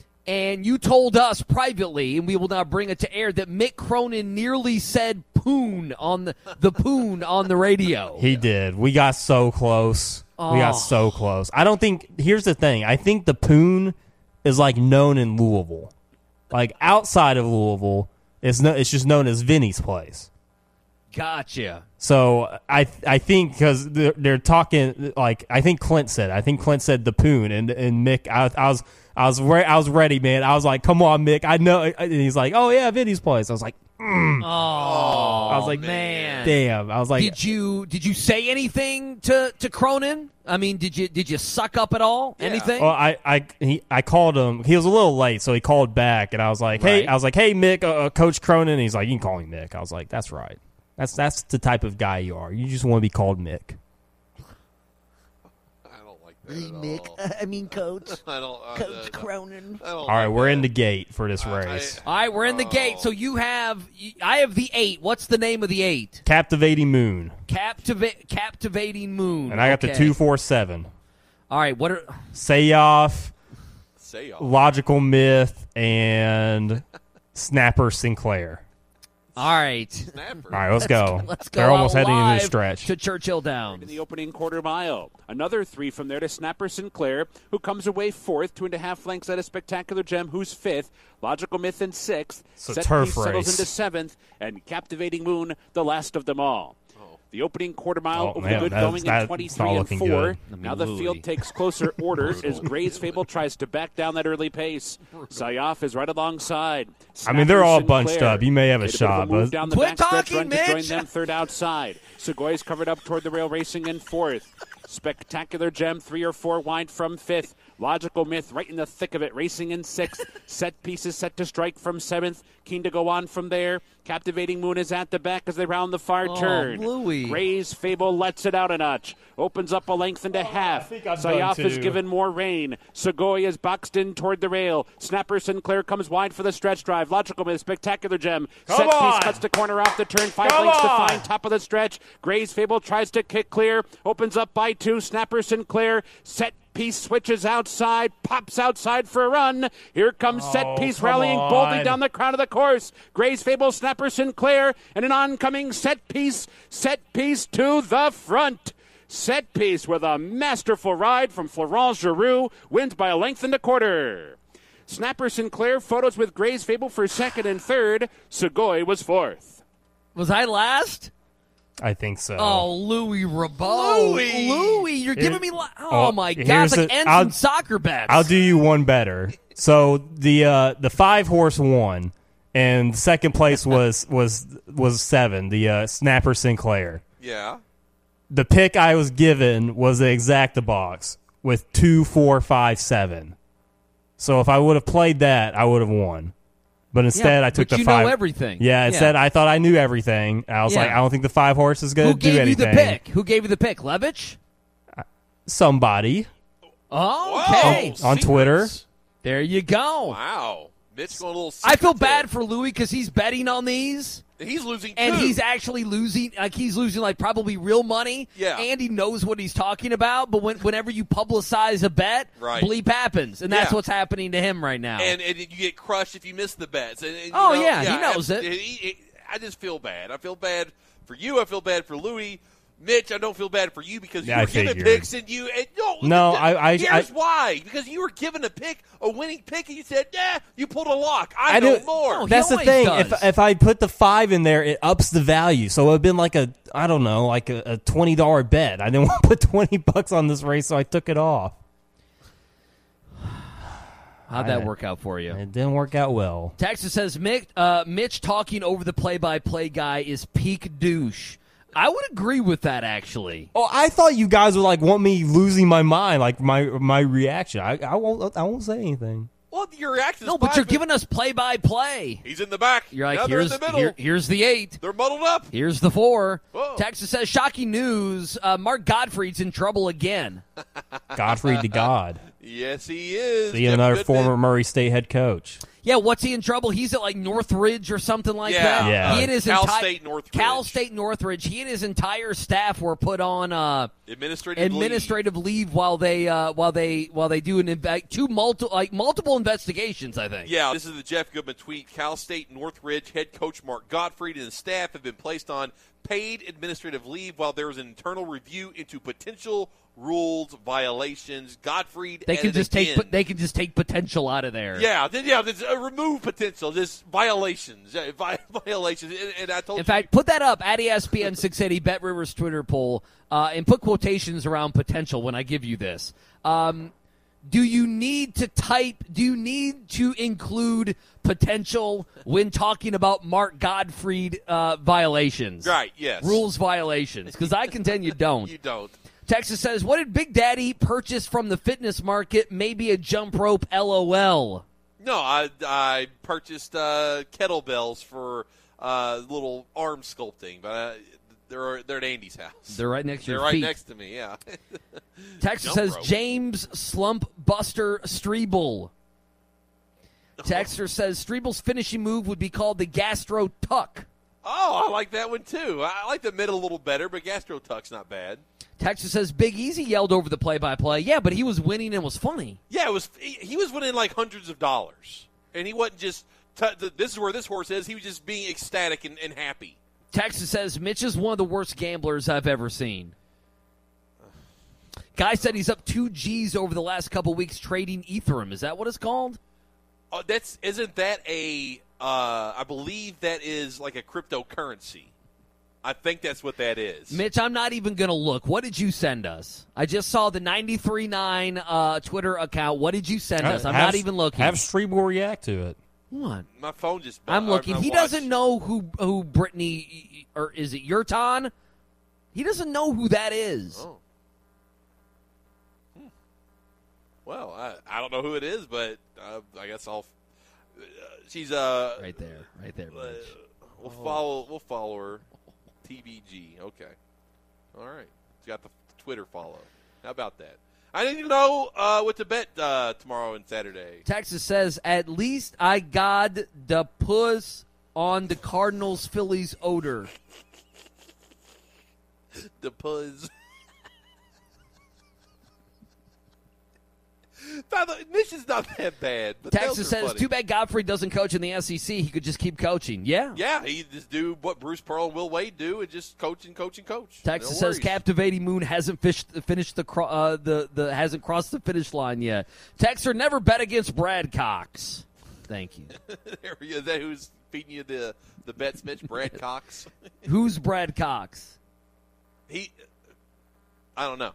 And you told us privately, and we will now bring it to air, that Mick Cronin nearly said poon on the, the poon on the radio. He did. We got so close. We Oh. got so close. I don't think, here's the thing. I think the poon is like known in Louisville. Like outside of Louisville, it's no, it's just known as Vinny's place. Gotcha. So I I think because they're, they're talking like I think Clint said I think Clint said the poon and and Mick I, I was I was re- I was ready, man. I was like, come on, Mick, I know. And he's like, oh yeah, Vinny's place. I was like, mm. Oh, I was like, man, damn. I was like, did you did you say anything to, to Cronin? I mean, did you did you suck up at all? Anything? Well, I I he, I called him. He was a little late, so he called back, and I was like, hey, Right. I was like, hey, Mick, uh, uh, Coach Cronin. And he's like, you can call me Mick. I was like, that's right. That's that's the type of guy you are. You just want to be called Mick. I don't like Not at Mick, all. I mean, Coach. I don't. I, Coach I, Cronin. I don't All right, like we're that. in the gate for this race. All right, we're in the gate. So you have, I have the eight. What's the name of the eight? Captivating Moon. Captiva- Captivating Moon. And I got okay. the two four seven. All right, what are Sayoff, Sayoff. Logical Myth, and Snapper Sinclair. All right. Snapper. All right, let's go. Let's go. They're almost out heading into the live stretch. to Churchill Downs. In the opening quarter mile. Another three from there to Snapper Sinclair, who comes away fourth, two and a half lengths at a Spectacular Gem, who's fifth. Logical Myth in sixth. So Set turf Piece settles race. into seventh, and Captivating Moon, the last of them all. The opening quarter mile Oh, over man, the good that's- going that's in twenty-three not and looking four. good. I mean, Now the Louis. field takes closer orders as Gray's Fable tries to back down that early pace. Sayoff is right alongside. I mean, they're all Snapper bunched Sinclair up. You may have a made bit of shot, move but- down the Quit backstretch talking, run to join Mitch. them third outside. Segoy's covered up toward the rail, racing in fourth. Spectacular Gem, three or four wide from fifth. Logical Myth right in the thick of it, racing in sixth. Set Pieces set to strike from seventh. Keen to go on from there. Captivating Moon is at the back as they round the far Oh, turn. Louis. Gray's Fable lets it out a notch. Opens up a length and a half. think I'm Sayoff done, is too. given more rain. Segoy is boxed in toward the rail. Snapper Sinclair comes wide for the stretch drive. Logical Myth, Spectacular Gem. Come Set on. Piece cuts the corner off the turn. Five Come lengths on. to find top of the stretch. Gray's Fable tries to kick clear. Opens up by two. Snapper Sinclair. Set Piece switches outside, pops outside for a run. Here comes Set Oh, Piece come rallying boldly on. down the crown of the course. Gray's Fable, Snapper Sinclair, and an oncoming Set Piece. Set Piece to the front. Set Piece with a masterful ride from Florence Giroux wins by a length and a quarter. Snapper Sinclair photos with Gray's Fable for second and third. Segoy was fourth. Was I last? I think so. Oh, Louis Rabot. Louis. Louis, you're Here- giving me. Li- oh, Oh, my God. here's It's like the- ends I'll- in soccer bets. I'll do you one better. So the uh, the five horse won, and second place was was was seven. The uh, Snapper Sinclair. Yeah. The pick I was given was the exacta box with two, four, five, seven. So if I would have played that, I would have won. But instead, Yeah, I took but the you five. know everything. Yeah, instead Yeah. I thought I knew everything. I was Yeah. like, I don't think the five horse is going Who to do gave you anything. the pick? Who gave you the pick? Levitch? Somebody Oh, okay. Whoa, on Twitter. secrets. There you go. Wow. Mitch going a little I feel secretive. bad for Louis because he's betting on these. He's losing And too. he's actually losing, like he's losing like probably real money. Yeah. And he knows what he's talking about. But when, whenever you publicize a bet, Right. bleep happens, and that's Yeah. what's happening to him right now. and, and you get crushed if you miss the bets. And, and, you Oh, know, yeah, he knows it. he- he- I just feel bad. I feel bad for you. I feel bad for Louis. Mitch, I don't feel bad for you because Yeah, you I were given figured. picks and you. And, no, No, th- I- I- Here's I- why. Because you were given a pick, a winning pick, and you said, "Yeah, you pulled a lock. I, I know do- more." No, he That's the always thing. does. If if I put the five in there, it ups the value. So it would have been like a I don't know, like a, a twenty dollar bet. I didn't want to put twenty bucks on this race, so I took it off. How'd that I- work out for you? It didn't work out well. Texas says Mitch, uh, Mitch talking over the play-by-play guy is peak douche. I would agree with that, actually. Oh, I thought you guys would like want me losing my mind, like my my reaction. I, I won't I won't say anything. Well, your reaction. No, but you're giving us play-by-play. He's in the back. You're like, now they're in here's the middle. here- here's the eight. They're muddled up. Here's the four. Whoa. Texas says shocking news. Uh, Mark Gottfried's in trouble again. Godfrey to God. Yes, he is. See, Jeff another Goodman. former Murray State head coach. Yeah, what's he in trouble? He's at like Northridge or something like Yeah. that. Yeah. He and his Cal enti- State Northridge. Cal State Northridge. He and his entire staff were put on uh, administrative administrative leave. while they uh, while they while they do an inve- two multi- like multiple investigations. I think. Yeah, this is the Jeff Goodman tweet. Cal State Northridge head coach Mark Gottfried and his staff have been placed on paid administrative leave while there is an internal review into potential rules violations. Gottfried, They can added just again. take they can just take potential out of there. Yeah, then, yeah. There's, uh, remove potential. Just violations. Yeah, vi- violations. And, and I told In you. fact, put that up at E S P N six eighty Bet Rivers Twitter poll uh, and put quotations around potential when I give you this. Um, do you need to type, do you need to include potential when talking about Mark Gottfried uh, violations? Right, yes. Rules violations. Because I contend you don't. You don't. Texas says, what did Big Daddy purchase from the fitness market? Maybe a jump rope, LOL. No, I I purchased uh, kettlebells for uh, little arm sculpting, but uh, they're they're at Andy's house. They're right next to They're your right feet. next to me. Yeah. Texas Jump says rope. James Slump Buster Strebel. Texter says Strebel's finishing move would be called the Gastro Tuck. Oh, I like that one too. I like the mid a little better, but Gastro Tuck's not bad. Texas says Big Easy yelled over the play-by-play. Yeah, but he was winning and was funny. Yeah, it was. He, he was winning like hundreds of dollars, and he wasn't just. T- the, this is where this horse is. He was just being ecstatic and, and happy. Texas says Mitch is one of the worst gamblers I've ever seen. Guy said he's up two G's over the last couple weeks trading Ethereum. Is that what it's called? Oh, that's isn't that a? Uh, I believe that is like a cryptocurrency. I think that's what that is. Mitch, I'm not even going to look. What did you send us? I just saw the ninety-three nine uh, Twitter account. What did you send us? I'm Have- not even looking. Have Strebel react to it. What? My phone just. I'm uh, looking. my He watch. doesn't know who who Brittany, or is it Yurton? He doesn't know who that is. Oh. Hmm. Well, I, I don't know who it is, but uh, I guess I'll. Uh, she's uh right there, right there. Uh, Mitch. we'll Oh. follow. We'll follow her. T B G. Okay. All right. She's got the Twitter follow. How about that? I need to know uh, what to bet uh, tomorrow and Saturday. Texas says, at least I got the puss on the Cardinals Phillies odor. The puzz. By the way, Mitch not that bad. But Texas those are says, funny. too bad Godfrey doesn't coach in the S E C. He could just keep coaching. Yeah. Yeah, he just do what Bruce Pearl and Will Wade do and just coach and coach and coach. Texas No says worries. Captivating Moon hasn't fished, finished the, cro- uh, the the hasn't crossed the finish line yet. Texter never bet against Brad Cox. Thank you. There we go. Is that who's feeding you the the bets, Mitch? Brad Cox. Who's Brad Cox? He, I don't know.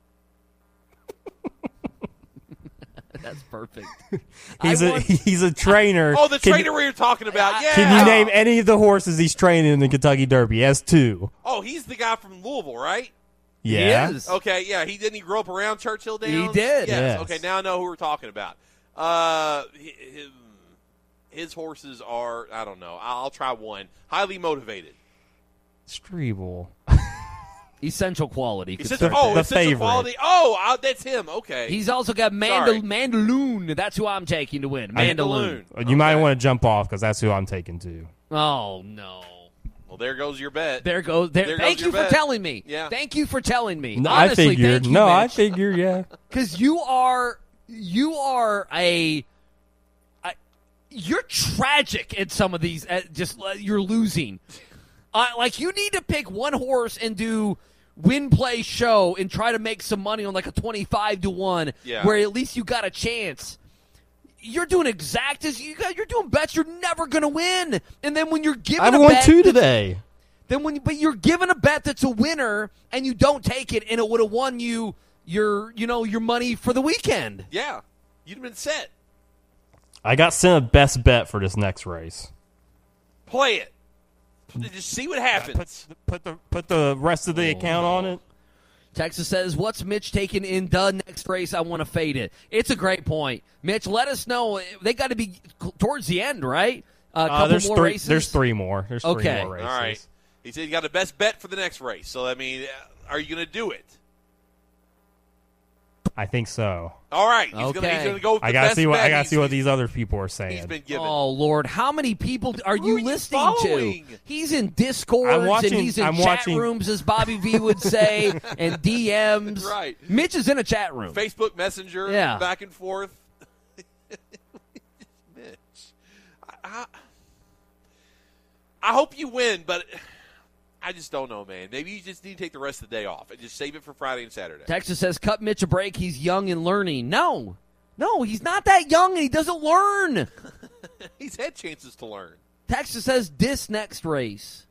That's perfect. He's I a want- he's a trainer. Oh, the Can- trainer we were talking about. Yeah. Can you name any of the horses he's training in the Kentucky Derby? He has two. Oh, he's the guy from Louisville, right? Yeah. Okay, yeah. He didn't he grow up around Churchill Downs? He did. Yes. Yes. Okay, now I know who we're talking about. Uh, his, his horses are, I don't know. I'll try one. Highly motivated. Strebel. Essential quality. He said, The- oh, the essential favorite. quality. Oh, uh, that's him. Okay. He's also got Sorry. Mandal- Mandaloon. That's who I'm taking to win. Mandaloon. You might want to jump off because that's who I'm taking to. Oh, no. Well, there goes your bet. There goes. There, There thank goes you your for bet. telling me. Yeah. Thank you for telling me. No, Honestly, I figured. thank you, no, I Mitch. figure. Yeah. Because you are, you are a, a, you're tragic at some of these. At just uh, you're losing. Uh, like you need to pick one horse and do win, play, show, and try to make some money on like a twenty-five to one, Yeah. where at least you got a chance. You're doing exact as you got. You're doing bets you're never going to win, and then when you're given I've a won bet two that's- today. Then when, but you're given a bet that's a winner, and you don't take it, and it would have won you your, you know, your money for the weekend. Yeah. You'd have been set. I got sent a best bet for this next race. Play it. Just see what happens. Put the put the rest of the account on it. Texas says, "What's Mitch taking in the next race? I want to fade it." It's a great point, Mitch. Let us know. They got to be towards the end, right? A couple Uh, there's more three. races. There's three more. There's Okay. three more races. All right. He said he got the best bet for the next race. So, I mean, uh, are you going to do it? I think so. All right. He's Okay. going to go with the I gotta best see what bet I gotta he's- see what these other people are saying. he's been given. Oh Lord, how many people are you are you listening following? to? He's in Discords I'm watching- and he's in I'm chat watching- rooms, as Bobby V would say, and D Ms. Right. Mitch is in a chat room. Facebook Messenger, Yeah. back and forth. Mitch. I, I, I hope you win, but I just don't know, man. Maybe you just need to take the rest of the day off and just save it for Friday and Saturday. Texas says, cut Mitch a break. He's young and learning. No. No, he's not that young, and he doesn't learn. He's had chances to learn. Texas says, this next race.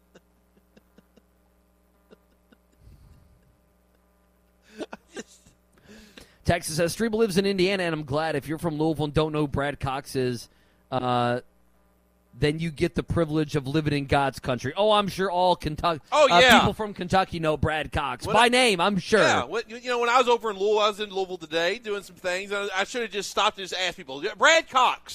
Texas says, Strebel lives in Indiana, and I'm glad. If you're from Louisville and don't know who Brad Cox is, uh, then you get the privilege of living in God's country. Oh, I'm sure all Kentucky Oh, uh, yeah. people from Kentucky know Brad Cox. When By I- name, I'm sure. Yeah, what, you know, when I was over in Louisville, I was in Louisville today doing some things. I, I should have just stopped and just asked people, Brad Cox,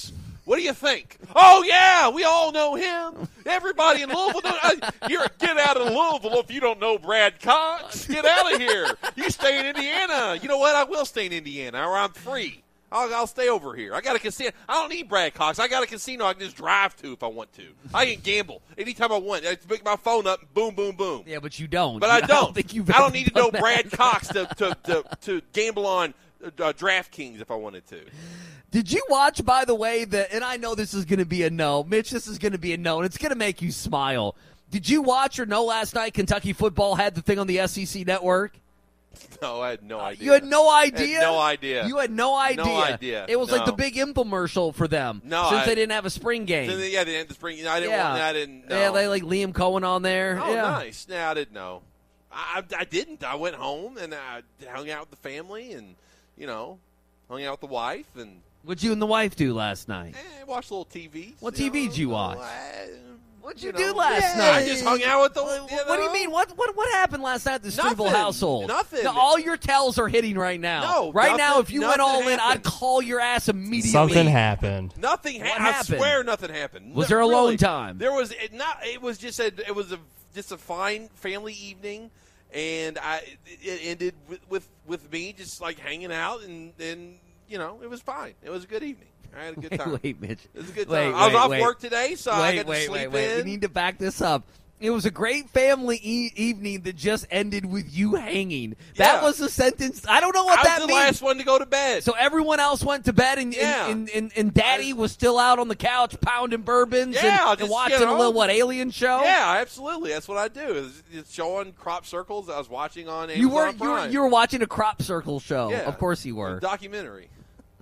What do you think? Oh, yeah, we all know him. Everybody in Louisville. Know, uh, you're get out of Louisville if you don't know Brad Cox. Get out of here. You stay in Indiana. You know what? I will stay in Indiana, or I'm free. I'll, I'll stay over here. I got a casino. I don't need Brad Cox. I got a casino I can just drive to if I want to. I can gamble anytime I want. I pick my phone up, boom, boom, boom. Yeah, but you don't. But I don't. I don't, think you've I don't need to know that. Brad Cox to, to, to, to gamble on uh, DraftKings if I wanted to. Did you watch, by the way, the, and I know this is going to be a no. Mitch, this is going to be a no, and it's going to make you smile. Did you watch or know last night Kentucky football had the thing on the S E C network? No, I had no idea. You had no idea? Had no idea. You had no idea. No idea. It was no. like the big infomercial for them. No, since I, they didn't have a spring game. They, yeah, they didn't have the spring. I didn't. Yeah, want, I didn't. No. Yeah, they like Liam Cohen on there. Oh, yeah. nice. No, I didn't know. I, I didn't. I went home and I hung out with the family and you know, hung out with the wife and. What'd you and the wife do last night? Eh, watched a little T V. What T V know, did you watch? I, What'd you, you do know, last yeah, night? I just hung out with the. You know, what do you mean? What what what happened last night at the Struble Nothing. household? Nothing. Now, all your tells are hitting right now. No, right nothing, now, if you went all happened. in, I'd call your ass immediately. Something happened. Nothing ha- What I happened? swear, nothing happened. Was No, there alone really. time? There was it not. It was just a. It was a just a fine family evening, and I it ended with with, with me just like hanging out, and and you know it was fine. It was a good evening. I had a good time. Wait, Mitch. It was a good Wait, time. I was wait, off wait. work today, so wait, I got wait, to sleep wait, wait. in. We need to back this up. It was a great family e- evening that just ended with you hanging. That Yeah. was a sentence. I don't know what I that was the means. last one to go to bed. So everyone else went to bed, and Yeah. and, and, and Daddy was still out on the couch pounding bourbons Yeah, and, and just, watching you know. a little what alien show. Yeah, absolutely. That's what I do. It's, it's showing crop circles that I was watching on Amazon you were you were Prime. you were watching a crop circle show. Yeah. Of course you were. A documentary.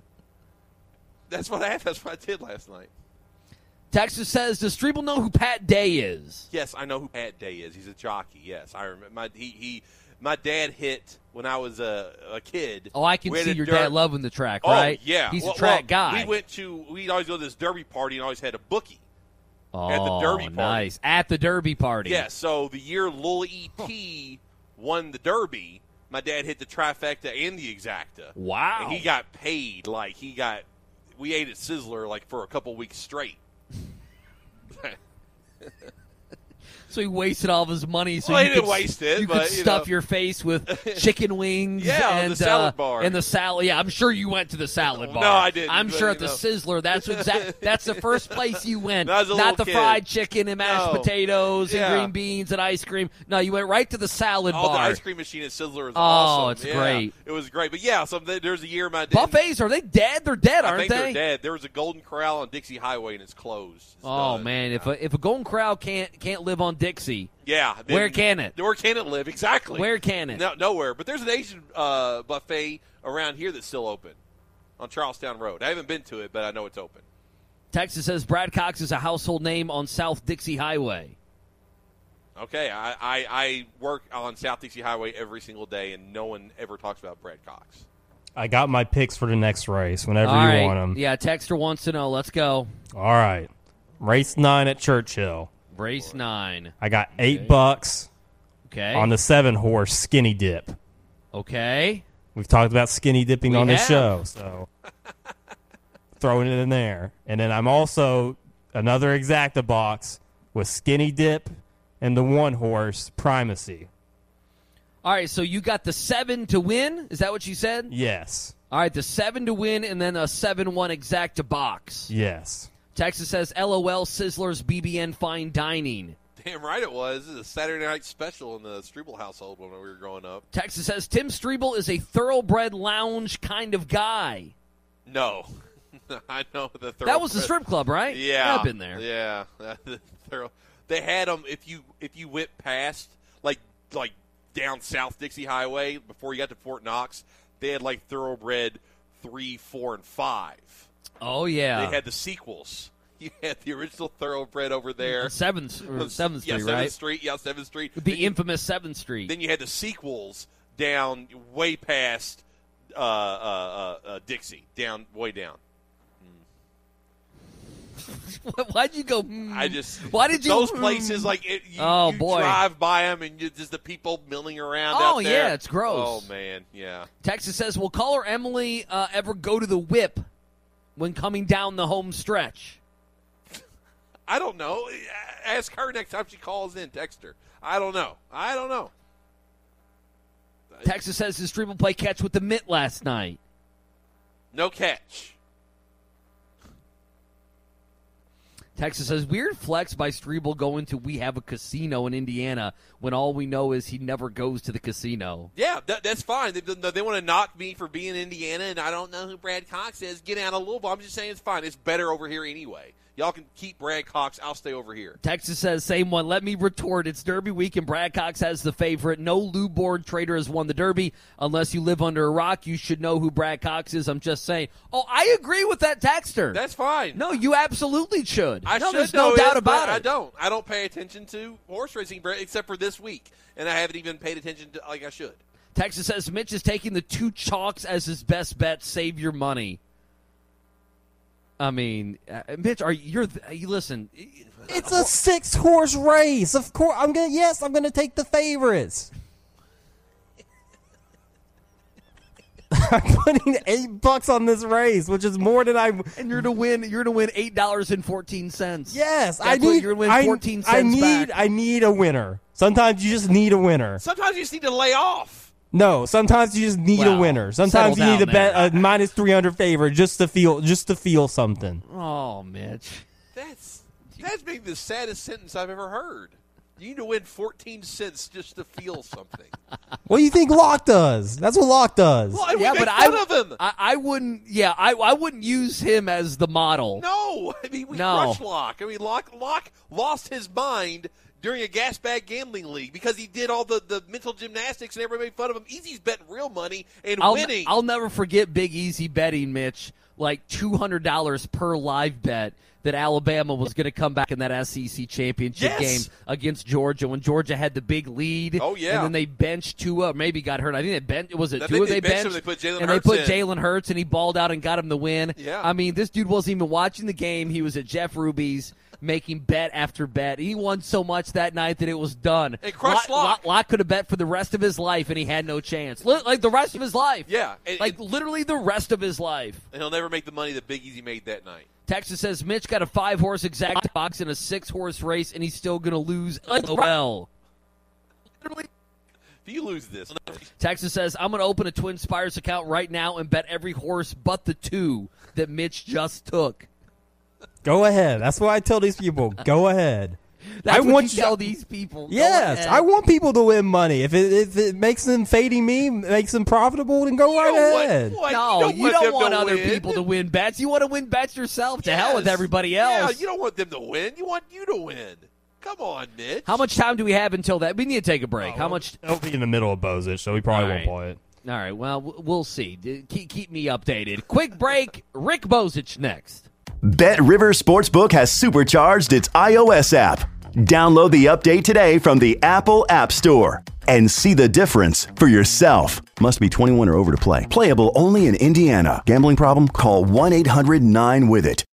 That's what I. That's what I did last night. Texas says, does Streble know who Pat Day is? Yes, I know who Pat Day is. He's a jockey. Yes, I remember. My he, he my dad hit when I was a, a kid. Oh, I can We had see a your dirt- dad loving the track, Oh, right? yeah, He's well, a track well, guy. We went to. We'd always go to this derby party and always had a bookie oh, at the derby party. nice. At the derby party. Yeah. So the year Lil E T won the derby, my dad hit the trifecta and the exacta. Wow. And he got paid like he got. We ate at Sizzler like for a couple weeks straight. So he wasted all of his money. So Well, you he didn't could, waste it, You but, could you stuff know. your face with chicken wings. Yeah, and the salad uh, bar. and the salad. Yeah, I'm sure you went to the salad bar. No, I didn't, I'm but, sure you at the know. Sizzler. That's exact. That's the first place you went. I was a Not little the kid. fried chicken and mashed No. potatoes and Yeah. green beans and ice cream. No, you went right to the salad Oh, the bar. ice cream machine at Sizzler is Oh, awesome. it's Yeah, great. It was great. But yeah, so th- there's a year my dad. Buffets, are they dead? They're dead, I aren't think they? they're dead. There was a Golden Corral on Dixie Highway and it's closed. It's Oh done. man, if a if a Golden Corral can't can't live on Dixie, Yeah. then- where can it? Where can it live? Exactly. Where can it? No, nowhere. But there's an Asian uh, buffet around here that's still open on Charlestown Road. I haven't been to it, but I know it's open. Texas says Brad Cox is a household name on South Dixie Highway. Okay, I, I, I work on South Dixie Highway every single day, and no one ever talks about Brad Cox. I got my picks for the next race whenever All you right. want them. Yeah, Texter wants to know. Let's go. All right. Race nine at Churchill. Race nine. I got eight bucks Okay. on the seven horse Skinny Dip. Okay. We've talked about skinny dipping We on this have. show, so throwing it in there. And then I'm also another exacta box with Skinny Dip and the one horse Primacy. All right, so you got the seven to win. Is that what you said? Yes. All right, the seven to win and then a seven one exacta box. Yes. Texas says, LOL, Sizzlers, B B N, fine dining. Damn right it was. This is a Saturday night special in the Struble household when we were growing up. Texas says, Tim Streble is a thoroughbred lounge kind of guy. No. I know the That was the strip club, right? Yeah. I've been there. Yeah. Thorough- they had them if you if you went past, like like down South Dixie Highway before you got to Fort Knox, they had like thoroughbred three, four, and five. Oh, yeah. They had the sequels. You had the original thoroughbred over there. On seventh, or seventh yeah, Street, seventh right? Street. Yeah, seventh Street. The Then you- infamous seventh Street. Then you had the sequels down way past uh, uh, uh, uh, Dixie, down way down. Why'd you go? Mm? I just Why did you? those mm? places like it, you, Oh, you boy. drive by them and you, just the people milling around. Oh, out there. yeah, it's gross. Oh man, yeah. Texas says, will caller Emily uh, ever go to the whip? when coming down the home stretch? I don't know. Ask her next time she calls in. Text her. I don't know. I don't know. Texas says his Streeble play catch with the mitt last night. No catch. Texas says, weird flex by Streeble going to we have a casino in Indiana when all we know is he never goes to the casino. Yeah, that, that's fine. They, they, they want to knock me for being in Indiana, and I don't know who Brad Cox is. Get out of Louisville. I'm just saying it's fine. It's better over here anyway. Y'all can keep Brad Cox. I'll stay over here. Texas says, same one. Let me retort. It's Derby week, and Brad Cox has the favorite. No Lou Board trader has won the Derby. Unless you live under a rock, you should know who Brad Cox is. I'm just saying. Oh, I agree with that texter. That's fine. No, you absolutely should. I no, should there's know no doubt it, about but it. I don't. I don't pay attention to horse racing except for this week, and I haven't even paid attention to like I should. Texas says, Mitch is taking the two chalks as his best bet. Save your money. I mean, uh, Mitch, are you? You're, you listen. It's a six horse race. Of course, I'm gonna. Yes, I'm gonna take the favorites. I'm putting eight bucks on this race, which is more than I. And you're to win. You're to win eight dollars and fourteen cents. Yes, That's I need. You're to win I, fourteen cents I need. back. I need a winner. Sometimes you just need a winner. Sometimes you just need to lay off. No, sometimes you just need Wow. a winner. Sometimes you Settle need to down bet a minus three hundred favorite just to feel just to feel something. Oh, Mitch. That's that's maybe the saddest sentence I've ever heard. You need to win fourteen cents just to feel something. What do you think Locke does? That's what Locke does. Well, we yeah, make but fun I, of him. I, I wouldn't. Yeah, I, I wouldn't use him as the model. No, I mean we No. crushed Locke. I mean Locke Locke lost his mind during a gas bag gambling league because he did all the, the mental gymnastics and everybody made fun of him. Easy's betting real money and I'll, winning. I'll never forget Big Easy betting, Mitch, like two hundred dollars per live bet that Alabama was going to come back in that S E C championship Yes. game against Georgia when Georgia had the big lead. Oh, yeah. And then they benched Tua, or maybe got hurt. I think they benched. Was it I Tua think they they benched him, benched? they put Jalen and Hurts they put in. Jalen Hurts, and he balled out and got him the win. Yeah. I mean, this dude wasn't even watching the game. He was at Jeff Ruby's making bet after bet. He won so much that night that it was done. And crushed Locke. Locke. Locke could have bet for the rest of his life, and he had no chance. Li- Like the rest of his life. Yeah. And, Like literally the rest of his life. and he'll never make the money that Big Easy made that night. Texas says Mitch got a five-horse exact box in a six-horse race, and he's still going to lose. Well, If you lose this, Texas says I'm going to open a Twin Spires account right now and bet every horse but the two that Mitch just took. Go ahead. That's what I tell these people. Go ahead. That's I what want you tell these people. Go Yes, ahead. I want people to win money. If it if it makes them fading me, makes them profitable, then go right don't want- ahead. what? No, You you don't don't, want them want to other win. people to win bets. You want to win bets yourself. To hell with Yes. everybody else. Yeah, you don't want them to win. You want you to win. Come on, Mitch. How much time do we have until that? We need to take a break. How much? It'll be in the middle of Bozich, so we probably All won't right. play it. All right, well, w- we'll see. D- Keep, keep me updated. Quick break. Rick Bozich next. Bet River Sportsbook has supercharged its iOS app. Download the update today from the Apple App Store and see the difference for yourself. Must be twenty-one or over to play. Playable only in Indiana. Gambling problem? Call one eight hundred nine with it.